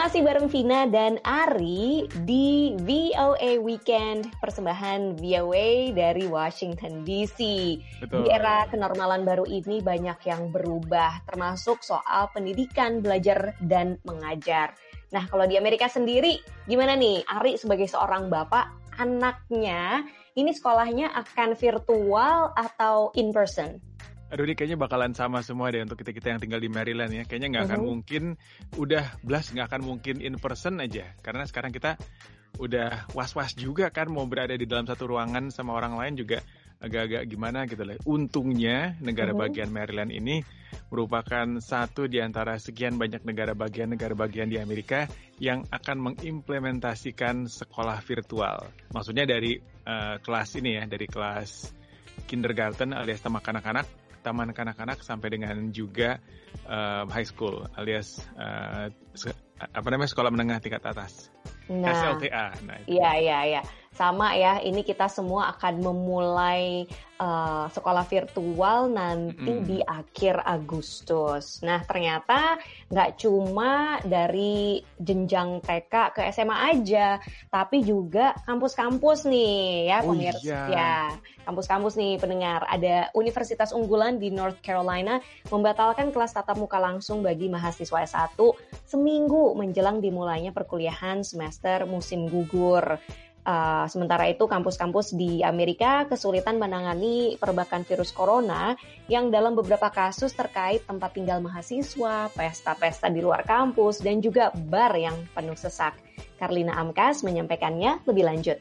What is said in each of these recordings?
Masih bareng Vina dan Ari di VOA Weekend, persembahan VOA dari Washington DC. Betul. Di era kenormalan baru ini banyak yang berubah, termasuk soal pendidikan, belajar, dan mengajar. Nah, kalau di Amerika sendiri, gimana nih? Ari sebagai seorang bapak, anaknya ini sekolahnya akan virtual atau in person? Aduh, ini kayaknya bakalan sama semua deh untuk kita-kita yang tinggal di Maryland ya. Kayaknya nggak akan mungkin, nggak akan mungkin in person aja. Karena sekarang kita udah was-was juga kan mau berada di dalam satu ruangan sama orang lain juga agak-agak gimana gitu lah. Untungnya negara bagian Maryland ini merupakan satu di antara sekian banyak negara bagian di Amerika yang akan mengimplementasikan sekolah virtual. Maksudnya dari kelas ini ya, dari kelas kindergarten alias taman kanak-kanak sampai dengan juga high school alias sekolah menengah tingkat atas. Nah, SLTA. Iya. Sama ya, ini kita semua akan memulai sekolah virtual nanti di akhir Agustus. Nah, ternyata nggak cuma dari jenjang TK ke SMA aja, tapi juga kampus-kampus nih ya pemirsa. Ya, kampus-kampus nih pendengar. Ada universitas unggulan di North Carolina membatalkan kelas tatap muka langsung bagi mahasiswa S1 seminggu menjelang dimulainya perkuliahan semester musim gugur. Sementara itu kampus-kampus di Amerika kesulitan menangani perbakan virus corona yang dalam beberapa kasus terkait tempat tinggal mahasiswa, pesta-pesta di luar kampus, dan juga bar yang penuh sesak. Karlina Amkas menyampaikannya lebih lanjut.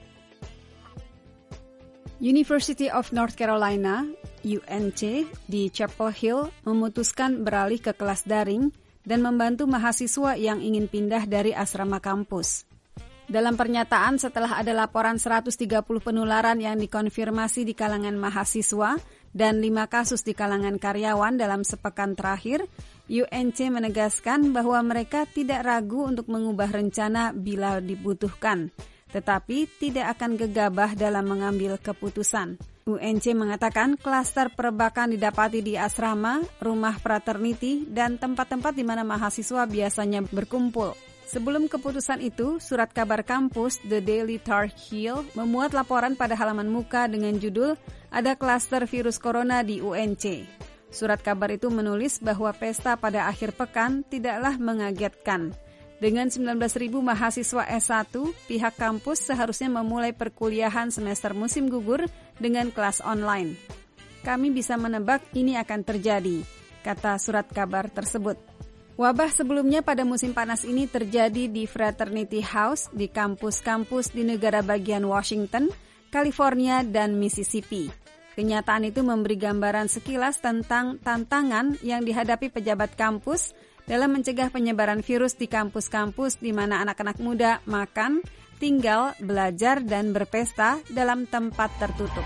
University of North Carolina, UNC, di Chapel Hill memutuskan beralih ke kelas daring dan membantu mahasiswa yang ingin pindah dari asrama kampus. Dalam pernyataan setelah ada laporan 130 penularan yang dikonfirmasi di kalangan mahasiswa dan 5 kasus di kalangan karyawan dalam sepekan terakhir, UNC menegaskan bahwa mereka tidak ragu untuk mengubah rencana bila dibutuhkan, tetapi tidak akan gegabah dalam mengambil keputusan. UNC mengatakan klaster perbakan didapati di asrama, rumah fraternity, dan tempat-tempat di mana mahasiswa biasanya berkumpul. Sebelum keputusan itu, surat kabar kampus The Daily Tar Heel memuat laporan pada halaman muka dengan judul "Ada klaster virus corona di UNC". Surat kabar itu menulis bahwa pesta pada akhir pekan tidaklah mengagetkan. Dengan 19.000 mahasiswa S1, pihak kampus seharusnya memulai perkuliahan semester musim gugur dengan kelas online. Kami bisa menebak ini akan terjadi, kata surat kabar tersebut. Wabah sebelumnya pada musim panas ini terjadi di Fraternity House di kampus-kampus di negara bagian Washington, California, dan Mississippi. Kenyataan itu memberi gambaran sekilas tentang tantangan yang dihadapi pejabat kampus dalam mencegah penyebaran virus di kampus-kampus di mana anak-anak muda makan, tinggal, belajar, dan berpesta dalam tempat tertutup.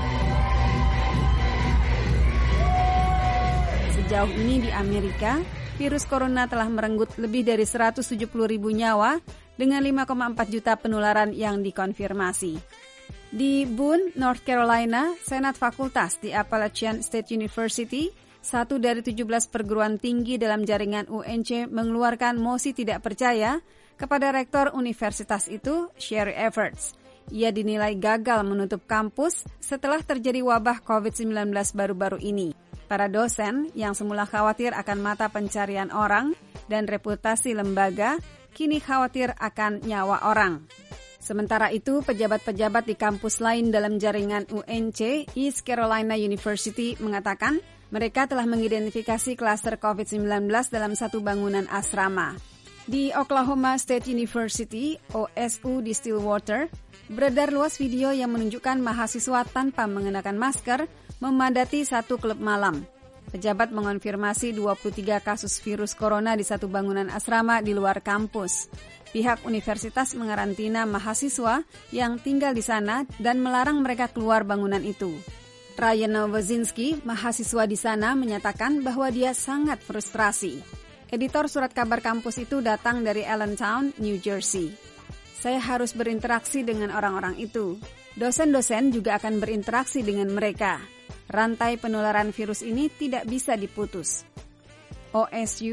Sejauh ini di Amerika, virus corona telah merenggut lebih dari 170.000 nyawa dengan 5,4 juta penularan yang dikonfirmasi. Di Boone, North Carolina, Senat Fakultas di Appalachian State University, satu dari 17 perguruan tinggi dalam jaringan UNC, mengeluarkan mosi tidak percaya kepada rektor universitas itu, Sherry Everts. Ia dinilai gagal menutup kampus setelah terjadi wabah COVID-19 baru-baru ini. Para dosen yang semula khawatir akan mata pencarian orang dan reputasi lembaga, kini khawatir akan nyawa orang. Sementara itu, pejabat-pejabat di kampus lain dalam jaringan UNC, East Carolina University, mengatakan mereka telah mengidentifikasi klaster COVID-19 dalam satu bangunan asrama. Di Oklahoma State University, OSU di Stillwater, beredar luas video yang menunjukkan mahasiswa tanpa mengenakan masker memadati satu klub malam. Pejabat mengonfirmasi 23 kasus virus corona di satu bangunan asrama di luar kampus. Pihak universitas mengarantina mahasiswa yang tinggal di sana dan melarang mereka keluar bangunan itu. Ryan Novozinski, mahasiswa di sana, menyatakan bahwa dia sangat frustrasi. Editor surat kabar kampus itu datang dari Allentown, New Jersey. Saya harus berinteraksi dengan orang-orang itu. Dosen-dosen juga akan berinteraksi dengan mereka. Rantai penularan virus ini tidak bisa diputus. OSU,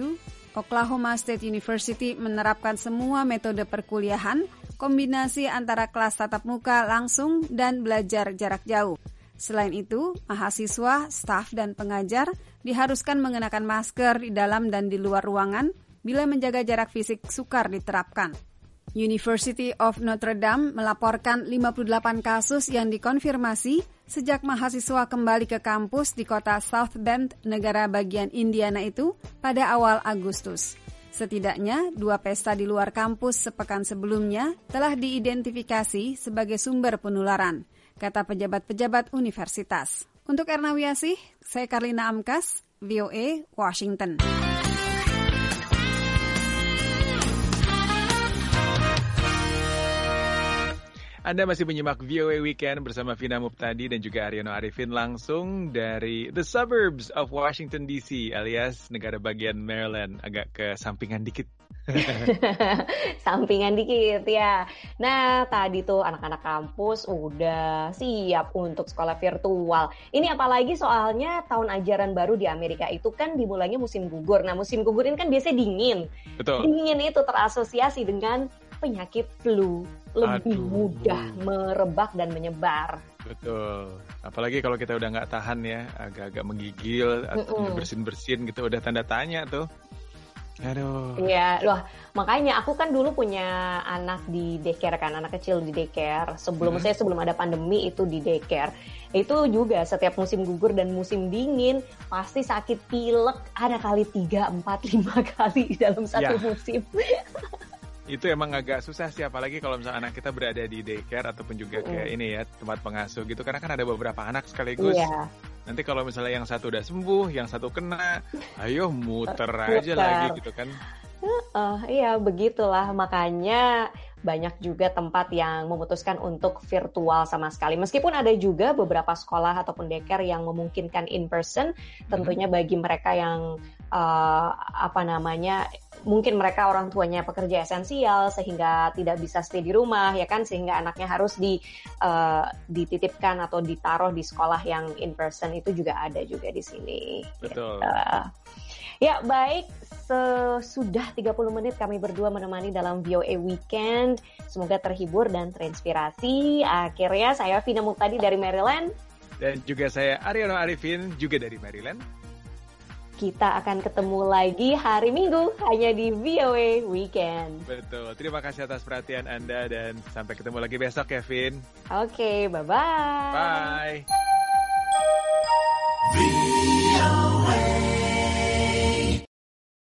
Oklahoma State University menerapkan semua metode perkuliahan, kombinasi antara kelas tatap muka langsung dan belajar jarak jauh. Selain itu, mahasiswa, staf, dan pengajar diharuskan mengenakan masker di dalam dan di luar ruangan bila menjaga jarak fisik sukar diterapkan. University of Notre Dame melaporkan 58 kasus yang dikonfirmasi sejak mahasiswa kembali ke kampus di kota South Bend, negara bagian Indiana itu pada awal Agustus. Setidaknya 2 pesta di luar kampus sepekan sebelumnya telah diidentifikasi sebagai sumber penularan, kata pejabat-pejabat universitas. Untuk Erna Wiasih, saya Karlina Amkas, VOA, Washington. Anda masih menyimak VOA Weekend bersama Vina Muptadi dan juga Aryono Arifin langsung dari the suburbs of Washington DC alias negara bagian Maryland, agak ke sampingan dikit. Sampingan dikit ya. Nah, tadi tuh anak-anak kampus udah siap untuk sekolah virtual. Ini apalagi soalnya tahun ajaran baru di Amerika itu kan dimulainya musim gugur. Nah, musim gugur ini kan biasanya dingin. Betul. Dingin itu terasosiasi dengan penyakit flu lebih mudah merebak dan menyebar. Betul. Apalagi kalau kita udah nggak tahan ya, agak-agak menggigil, atau bersin-bersin gitu, udah tanda tanya tuh. Aduh. Iya, loh, makanya aku kan dulu punya anak di daycare kan, anak kecil di daycare. Sebelum ada pandemi itu di daycare. Itu juga setiap musim gugur dan musim dingin pasti sakit pilek ada kali 3, 4, 5 kali dalam satu musim. Itu emang agak susah sih, apalagi kalau misalnya anak kita berada di daycare ataupun juga kayak ini ya, tempat pengasuh gitu, karena kan ada beberapa anak sekaligus. Nanti kalau misalnya yang satu udah sembuh, yang satu kena, ayo muter aja lagi gitu kan. Iya, begitulah. Makanya banyak juga tempat yang memutuskan untuk virtual sama sekali. Meskipun ada juga beberapa sekolah ataupun daycare yang memungkinkan in person, tentunya bagi mereka yang mungkin mereka orang tuanya pekerja esensial sehingga tidak bisa stay di rumah ya kan, sehingga anaknya harus dititipkan atau ditaruh di sekolah yang in person, itu juga ada juga di sini. Betul. Ya, baik, sudah 30 menit kami berdua menemani dalam VOA Weekend. Semoga terhibur dan terinspirasi. Akhirnya saya Vina Muptadi dari Maryland. Dan juga saya Aryono Arifin juga dari Maryland. Kita akan ketemu lagi hari Minggu hanya di VOA Weekend. Betul. Terima kasih atas perhatian Anda dan sampai ketemu lagi besok, Kevin. Oke, bye-bye. Bye.